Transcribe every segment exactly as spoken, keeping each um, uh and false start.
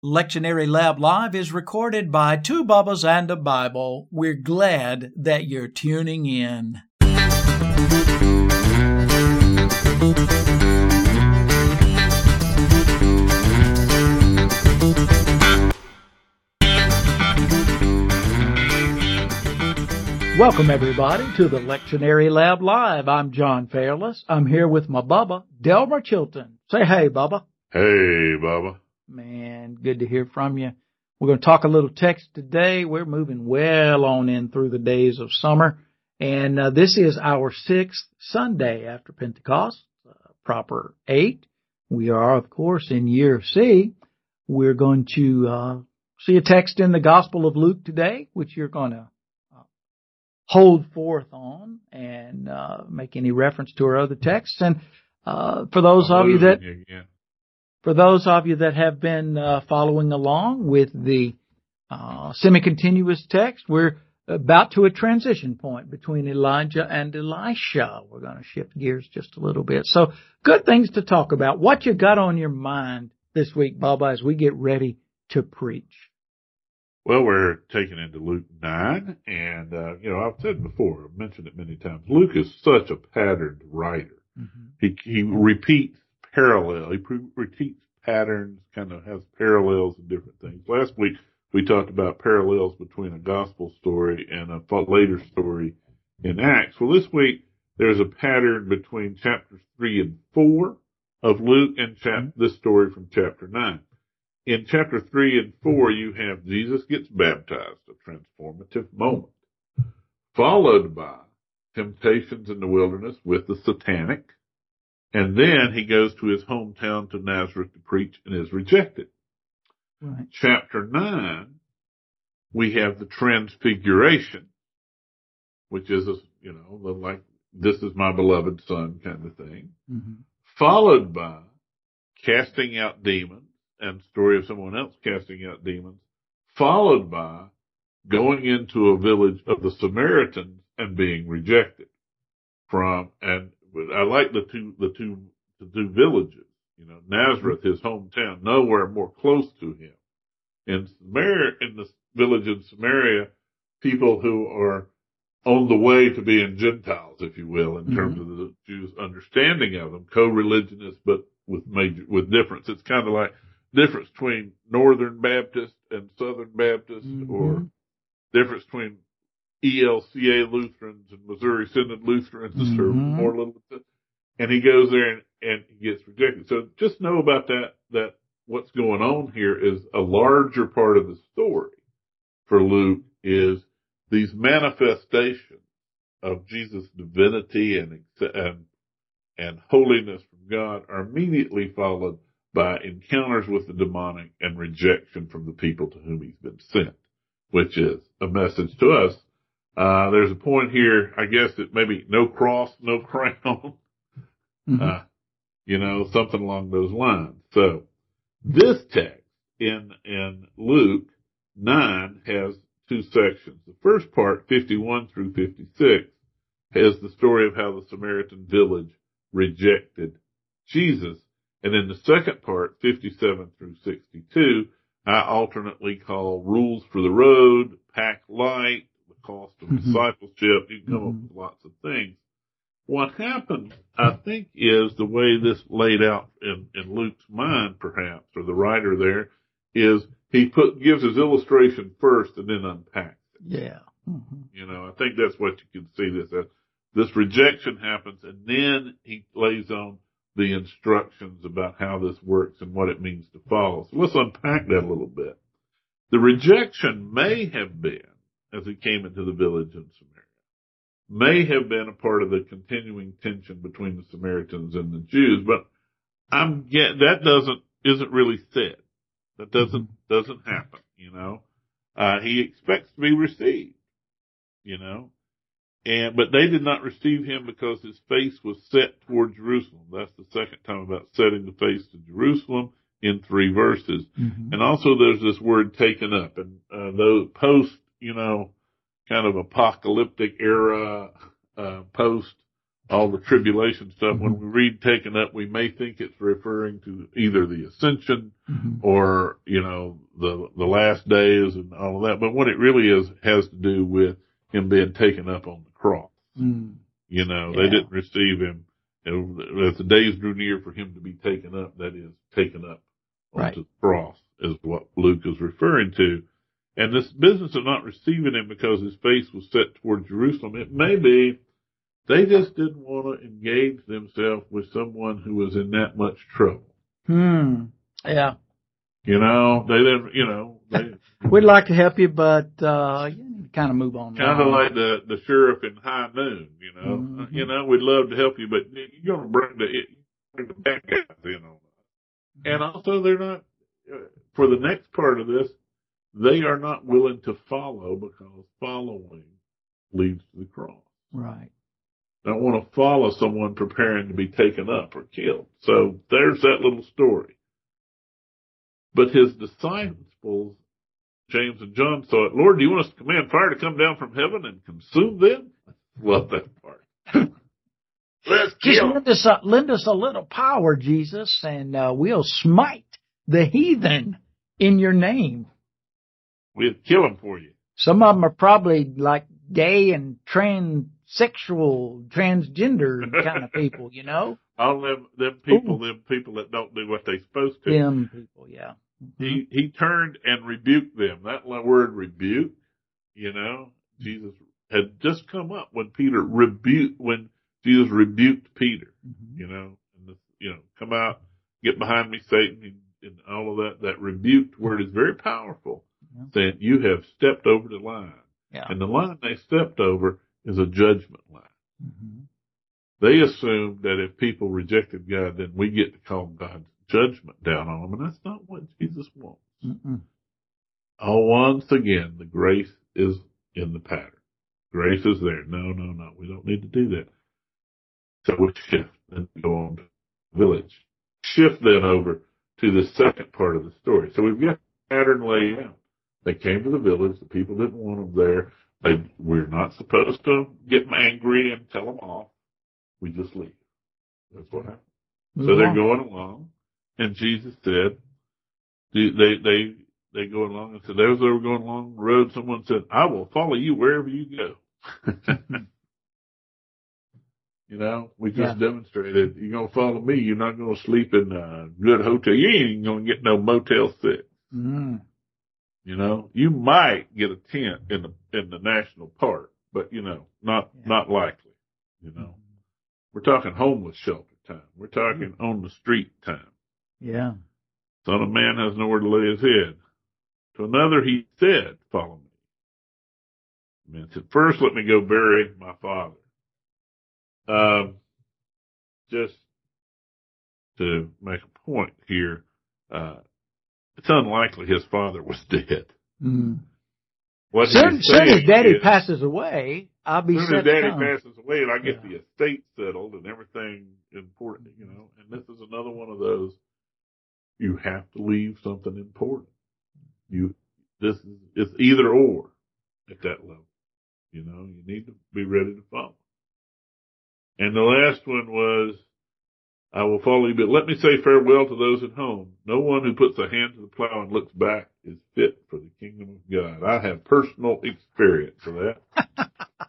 Lectionary Lab Live is recorded by Two Bubbas and a Bible. We're glad that you're tuning in. Welcome, everybody, to the Lectionary Lab Live. I'm John Fairless. I'm here with my Bubba, Delmer Chilton. Say hey, Bubba. Hey, Bubba. Man, good to hear from you. We're going to talk a little text today. We're moving well on in through the days of summer. And uh, this is our sixth Sunday after Pentecost, uh, proper eight. We are, of course, in year C. We're going to uh, see a text in the Gospel of Luke today, which you're going to uh, hold forth on and uh, make any reference to our other texts. And uh, for those of you that... Yeah. For those of you that have been uh, following along with the uh, semi-continuous text, we're about to a transition point between Elijah and Elisha. We're going to shift gears just a little bit. So good things to talk about. What you got on your mind this week, Bubba, as we get ready to preach? Well, we're taking into Luke nine, and, uh, you know, I've said before, I've mentioned it many times, Luke is such a patterned writer. Mm-hmm. He, he repeats parallel. He repeats patterns, kind of has parallels in different things. Last week, we talked about parallels between a gospel story and a later story in Acts. Well, this week, there's a pattern between chapters three and four of Luke and chap- this story from chapter nine. In chapter three and four, you have Jesus gets baptized, a transformative moment, followed by temptations in the wilderness with the satanic. And then he goes to his hometown to Nazareth to preach and is rejected. Right. Chapter nine, we have the transfiguration, which is, a, you know, like, this is my beloved son kind of thing. Mm-hmm. Followed by casting out demons and story of someone else casting out demons. Followed by going into a village of the Samaritans and being rejected from, and I like the two, the two, the two villages, you know, Nazareth, his hometown, nowhere more close to him. In Samaria, in the village in Samaria, people who are on the way to being Gentiles, if you will, in mm-hmm. terms of the Jews' understanding of them, co-religionists, but with major, with difference. It's kind of like difference between Northern Baptist and Southern Baptist, mm-hmm. or difference between E L C A Lutherans and Missouri Synod Lutherans, mm-hmm. or more little bit. And he goes there and, and he gets rejected. So just know about that, that what's going on here is a larger part of the story for Luke is these manifestations of Jesus' divinity and, and, and holiness from God are immediately followed by encounters with the demonic and rejection from the people to whom he's been sent, which is a message to us. Uh, there's a point here, I guess, that maybe no cross, no crown, mm-hmm. uh, you know, something along those lines. So this text in, in Luke nine has two sections. The first part, fifty-one through fifty-six, has the story of how the Samaritan village rejected Jesus. And in the second part, fifty-seven through sixty-two, I alternately call rules for the road, pack light, cost of mm-hmm. discipleship. You can come mm-hmm. up with lots of things. What happened, I think, is the way this laid out in, in Luke's mind, perhaps, or the writer there, is he put gives his illustration first and then unpacks it. Yeah. Mm-hmm. You know, I think that's what you can see this as. This rejection happens, and then he lays on the instructions about how this works and what it means to follow. So let's unpack that a little bit. The rejection may have been, as he came into the village in Samaria, may have been a part of the continuing tension between the Samaritans and the Jews, but I'm get that doesn't isn't really said. That doesn't doesn't happen, you know. Uh, he expects to be received, you know, and but they did not receive him because his face was set toward Jerusalem. That's the second time about setting the face to Jerusalem in three verses, mm-hmm. and also there's this word taken up, and uh, those post. You know, kind of apocalyptic era, uh, post all the tribulation stuff. Mm-hmm. When we read taken up, we may think it's referring to either the ascension mm-hmm. or, you know, the, the last days and all of that. But what it really is has to do with him being taken up on the cross. Mm. You know, Yeah. they didn't receive him. As the days drew near for him to be taken up, that is, taken up onto Right. the cross is what Luke is referring to. And this business of not receiving him because his face was set toward Jerusalem, it may be they just didn't want to engage themselves with someone who was in that much trouble. Hmm. Yeah. You know, they didn't, you know, they. We'd like to help you, but, uh, you need to kind of move on. Kind of like the, the sheriff in High Noon, you know. Mm-hmm. You know, we'd love to help you, but you're going to bring the, bring the bad guys in on that. And also they're not, for the next part of this, they are not willing to follow because following leads to the cross. Right. They don't want to follow someone preparing to be taken up or killed. So there's that little story. But his disciples, James and John, thought, Lord, do you want us to command fire to come down from heaven and consume them? Love that part. Let's Just kill lend us, a, lend us a little power, Jesus, and uh, we'll smite the heathen in your name. We'll kill them for you. Some of them are probably like gay and transsexual, transgender kind of people, you know? All them, them people, Ooh. them people that don't do what they're supposed to. Them people, yeah. Mm-hmm. He, he turned and rebuked them. That word rebuke, you know, Jesus had just come up when Peter rebuked, when Jesus rebuked Peter, mm-hmm. you know, and the, you know, come out, get behind me, Satan, and, and all of that. That rebuked word is very powerful, yeah. saying you have stepped over the line. Yeah. And the line they stepped over is a judgment line. Mm-hmm. They assumed that if people rejected God, then we get to call God's judgment down on them, and that's not what Jesus wants. Mm-mm. Oh, once again, the grace is in the pattern. Grace is there. No, no, no. We don't need to do that. So we shift and go on to the village. Shift then over to the second part of the story. So we've got the pattern laid out. They came to the village. The people didn't want them there. They, we're not supposed to get them angry and tell them off. We just leave. That's what happened. Move so they're on. going along, and Jesus said, they, they, they go along and said, as they were going along the road, someone said, I will follow you wherever you go. You know, we just Yeah. demonstrated, you're going to follow me. You're not going to sleep in a good hotel. You ain't even going to get no Motel six. Mm-hmm. You know, you might get a tent in the, in the national park, but you know, not, yeah. not likely, you know. Mm-hmm. We're talking homeless shelter time. We're talking mm-hmm. on the street time. Yeah. Son of man has nowhere to lay his head. To another he said, follow me. Man said, first let me go bury my father. Um, just to make a point here, uh, it's unlikely his father was dead. Mm. What soon, soon as daddy is, passes away, I'll be soon set as daddy down. passes away and I get yeah. the estate settled and everything important, you know, and this is another one of those, you have to leave something important. You, this is, it's either or at that level. You know, you need to be ready to follow. And the last one was, I will follow you, but let me say farewell to those at home. No one who puts a hand to the plow and looks back is fit for the kingdom of God. I have personal experience of that.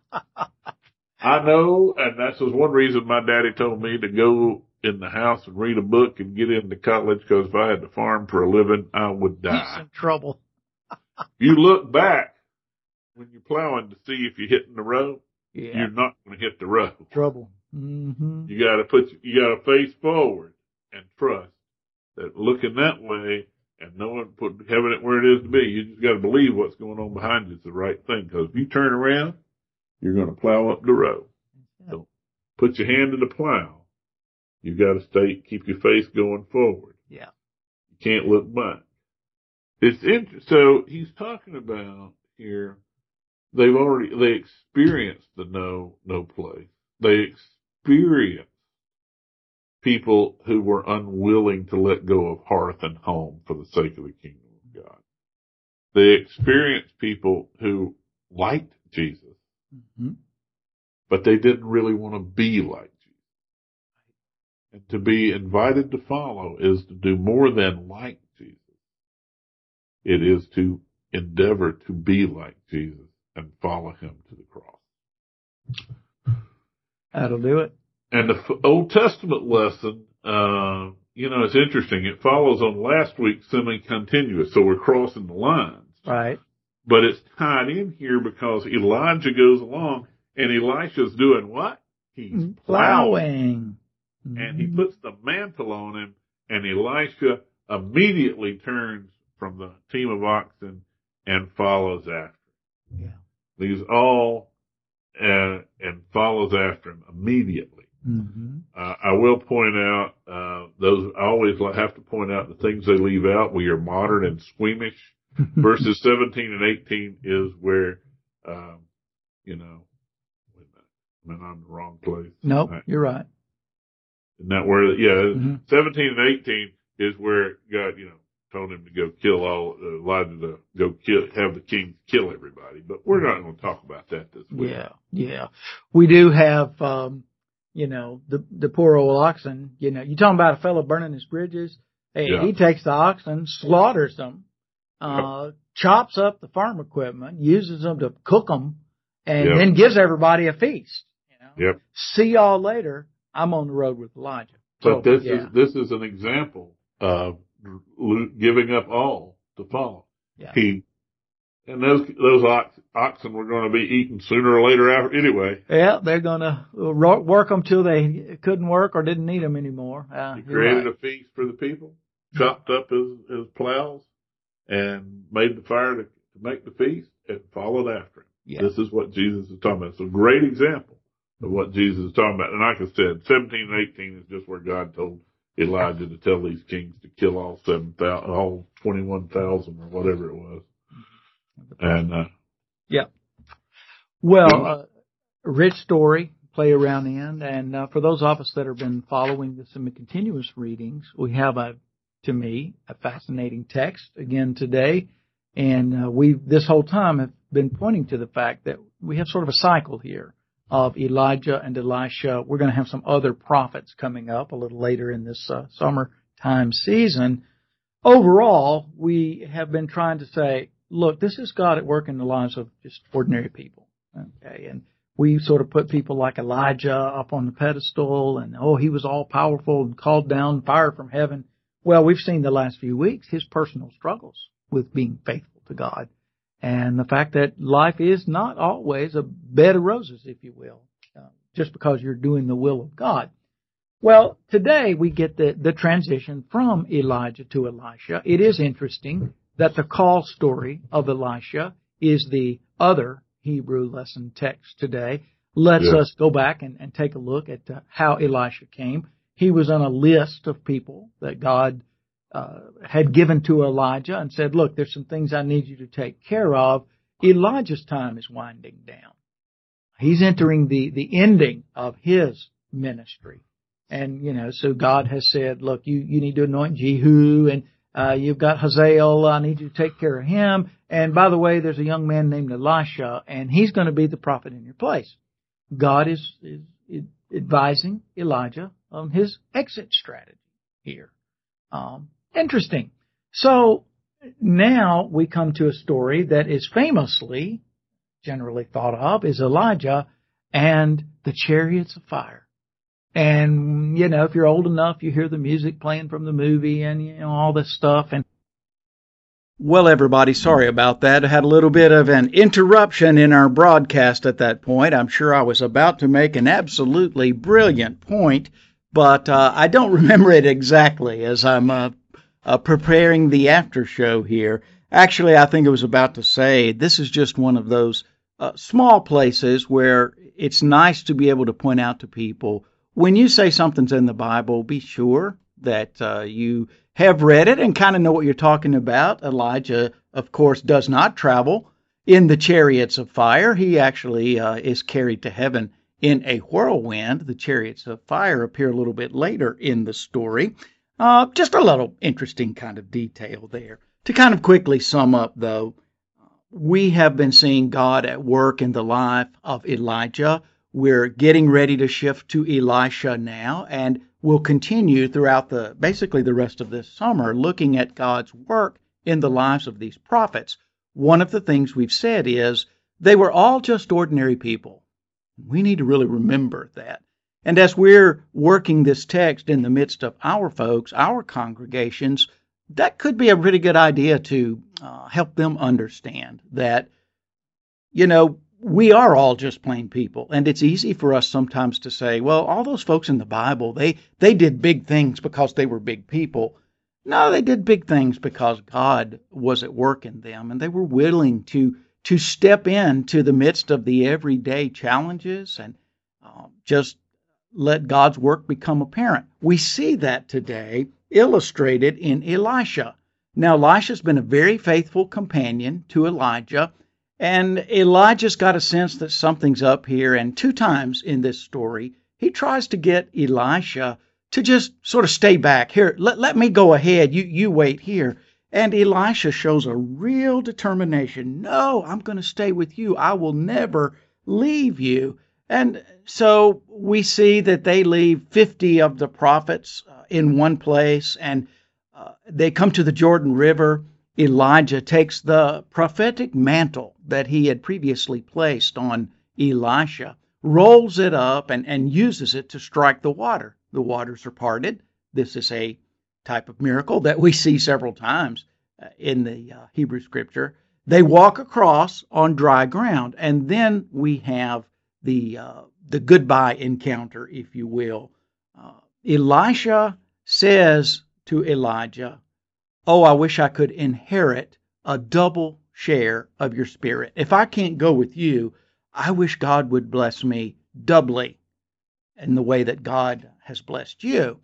I know, and that's one reason my daddy told me to go in the house and read a book and get into college, because if I had to farm for a living, I would die. He's in trouble. You look back when you're plowing to see if you're hitting the road. Yeah. You're not going to hit the road. Trouble. Mm-hmm. You got to put, you got to face forward and trust that looking that way and knowing, put, having it where it is to be. You just got to believe what's going on behind you is the right thing. Because if you turn around, you're going to plow up the road. So put your hand to the plow. You got to stay, keep your face going forward. Yeah. You can't look back. It's interesting. So he's talking about here, they've already, they experienced the no, no place. They experienced people who were unwilling to let go of hearth and home for the sake of the kingdom of God. They experienced people who liked Jesus, mm-hmm. but they didn't really want to be like And to be invited to follow is to do more than like Jesus. It is to endeavor to be like Jesus and follow him to the cross. That'll do it. And the Old Testament lesson, uh, you know, it's interesting. It follows on last week's semi-continuous, so we're crossing the lines. Right. But it's tied in here because Elijah goes along and Elisha's doing what? He's plowing. Plowing. Mm-hmm. And he puts the mantle on him, and Elisha immediately turns from the team of oxen and follows after him. Yeah. Leaves all uh, and follows after him immediately. Mm-hmm. Uh, I will point out, uh, those, I always have to point out the things they leave out. We are modern and squeamish. Verses seventeen and eighteen is where, um, you know, wait a minute, I'm in the wrong place. Nope, right. You're right. Isn't that where, yeah, mm-hmm. seventeen and eighteen is where God, you know, told him to go kill all, uh, Elijah to go kill, have the king kill everybody. But we're not going to talk about that this week. Yeah, yeah. We do have, um, you know, the, the poor old oxen, you know, you talking about a fellow burning his bridges. Hey, Yeah. he takes the oxen, slaughters them, uh, yep. chops up the farm equipment, uses them to cook them, and Yep. then gives everybody a feast. You know? Yep. See y'all later. I'm on the road with Elijah. So, But this yeah. is, this is an example of giving up all to follow. Yeah. He, and those, those ox, oxen were going to be eaten sooner or later after anyway. Yeah, they're going to work them till they couldn't work or didn't need them anymore. Uh, He created right. a feast for the people, chopped up his, his plows, and made the fire to, to make the feast, and followed after him. Yeah. This is what Jesus is talking about. It's a great example of what Jesus is talking about. And like I said, seventeen and eighteen is just where God told Elijah to tell these kings to kill all seven thousand, all twenty-one thousand or whatever it was. And, uh, yeah. Well, uh, rich story, play around in. And, uh, for those of us that have been following the semi-continuous readings, we have a, to me, a fascinating text again today. And, uh, we, this whole time have been pointing to the fact that we have sort of a cycle here of Elijah and Elisha. We're going to have some other prophets coming up a little later in this uh, summertime season. Overall, we have been trying to say, look, this is God at work in the lives of just ordinary people. Okay. And we sort of put people like Elijah up on the pedestal and, oh, he was all powerful and called down fire from heaven. Well, we've seen the last few weeks his personal struggles with being faithful to God. And the fact that life is not always a bed of roses, if you will, uh, just because you're doing the will of God. Well, today we get the, the transition from Elijah to Elisha. It is interesting that the call story of Elisha is the other Hebrew lesson text today. Lets yeah. us go back and, and take a look at uh, how Elisha came. He was on a list of people that God Uh, had given to Elijah and said, look, there's some things I need you to take care of. Elijah's time is winding down. He's entering the, the ending of his ministry. And, you know, so God has said, look, you, you need to anoint Jehu, and uh, you've got Hazael. I need you to take care of him. And by the way, there's a young man named Elisha, and he's going to be the prophet in your place. God is, is, is advising Elijah on his exit strategy here. Um, Interesting. So now we come to a story that is famously, generally thought of, is Elijah and the chariots of fire. And, you know, if you're old enough, you hear the music playing from the movie and, you know, all this stuff. And well, everybody, sorry about that. I had a little bit of an interruption in our broadcast at that point. I'm sure I was about to make an absolutely brilliant point, but uh, I don't remember it exactly as I'm uh, Uh, preparing the after show here. Actually, I think I was about to say this is just one of those uh, small places where it's nice to be able to point out to people, when you say something's in the Bible, be sure that uh, you have read it and kind of know what you're talking about. Elijah, of course, does not travel in the chariots of fire. He actually uh, is carried to heaven in a whirlwind. The chariots of fire appear a little bit later in the story. Uh, just a little interesting kind of detail there. To kind of quickly sum up, though, we have been seeing God at work in the life of Elijah. we're getting ready to shift to Elisha now, and we'll continue throughout the basically the rest of this summer looking at God's work in the lives of these prophets. One of the things we've said is they were all just ordinary people. We need to really remember that. And as we're working this text in the midst of our folks, our congregations, that could be a pretty good idea to uh, help them understand that, you know, we are all just plain people. And it's easy for us sometimes to say, well, all those folks in the Bible, they, they did big things because they were big people. No, they did big things because God was at work in them, and they were willing to to step into the midst of the everyday challenges and uh, just let God's work become apparent. We see that today illustrated in Elisha. Now, Elisha's been a very faithful companion to Elijah, and Elijah's got a sense that something's up here, and two times in this story, he tries to get Elisha to just sort of stay back. Here, let, let me go ahead. You, you wait here. And Elisha shows a real determination. No, I'm going to stay with you. I will never leave you. And so we see that they leave fifty of the prophets uh, in one place, and uh, they come to the Jordan River. Elijah takes the prophetic mantle that he had previously placed on Elisha, rolls it up, and, and uses it to strike the water. The waters are parted. This is a type of miracle that we see several times uh, in the uh, Hebrew Scripture. They walk across on dry ground, and then we have the uh, the goodbye encounter, if you will. Uh, Elisha says to Elijah, "Oh, I wish I could inherit a double share of your spirit. If I can't go with you, I wish God would bless me doubly in the way that God has blessed you."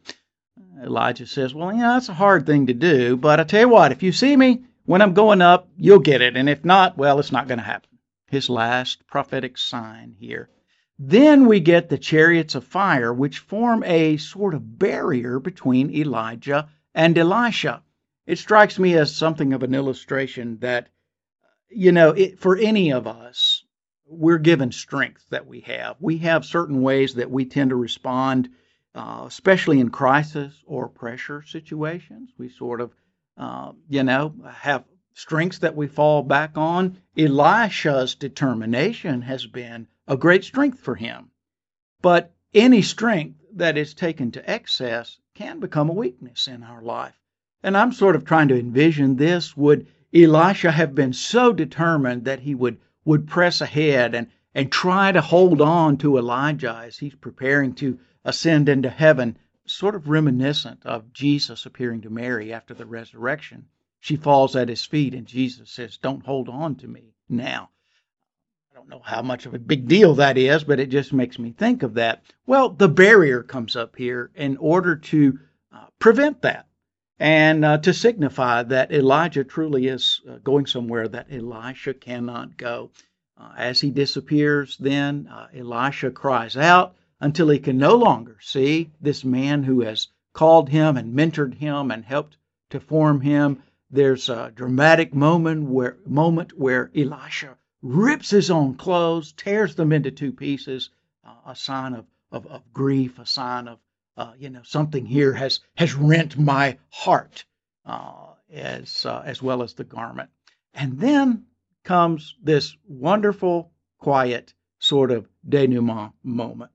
Elijah says, well, yeah, that's a hard thing to do, but I tell you what, if you see me when I'm going up, you'll get it. And if not, well, it's not going to happen. His last prophetic sign here. Then we get the chariots of fire, which form a sort of barrier between Elijah and Elisha. It strikes me as something of an illustration that, you know, it, for any of us, we're given strength that we have. We have certain ways that we tend to respond, uh, especially in crisis or pressure situations. We sort of, uh, you know, have strengths that we fall back on. Elisha's determination has been a great strength for him. But any strength that is taken to excess can become a weakness in our life. And I'm sort of trying to envision this. Would Elisha have been so determined that he would would press ahead and, and try to hold on to Elijah as he's preparing to ascend into heaven, sort of reminiscent of Jesus appearing to Mary after the resurrection? She falls at his feet and Jesus says, "Don't hold on to me now." I don't know how much of a big deal that is, but it just makes me think of that. Well, the barrier comes up here in order to uh, prevent that and uh, to signify that Elijah truly is uh, going somewhere that Elisha cannot go. Uh, as he disappears, then uh, Elisha cries out until he can no longer see this man who has called him and mentored him and helped to form him. There's a dramatic moment where, moment where Elisha rips his own clothes, tears them into two pieces, uh, a sign of, of, of grief, a sign of, uh, you know, something here has, has rent my heart, uh, as, uh, as well as the garment. And then comes this wonderful, quiet sort of denouement moment.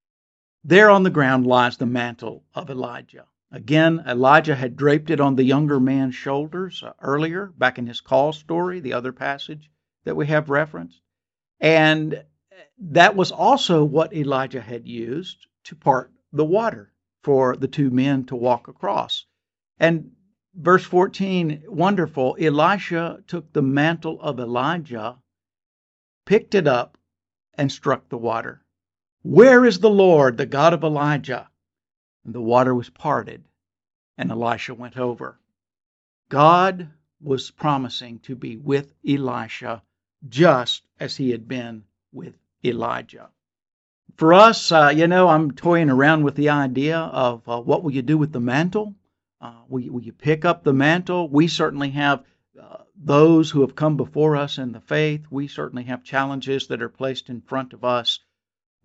There on the ground lies the mantle of Elijah. Again, Elijah had draped it on the younger man's shoulders uh, earlier, back in his call story, the other passage that we have referenced. And that was also what Elijah had used to part the water for the two men to walk across. And verse fourteen, wonderful, Elisha took the mantle of Elijah, picked it up, and struck the water. "Where is the Lord, the God of Elijah?" And the water was parted, and Elisha went over. God was promising to be with Elisha just as he had been with Elijah. For us, uh, you know, I'm toying around with the idea of uh, what will you do with the mantle? Uh, will, you, will you pick up the mantle? We certainly have uh, those who have come before us in the faith. We certainly have challenges that are placed in front of us.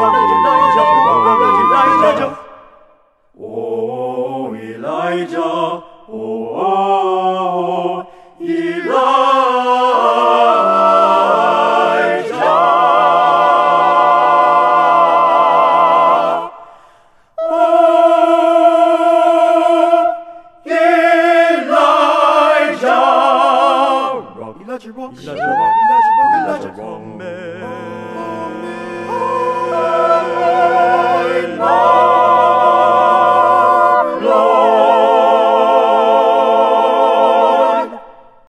rock, let your light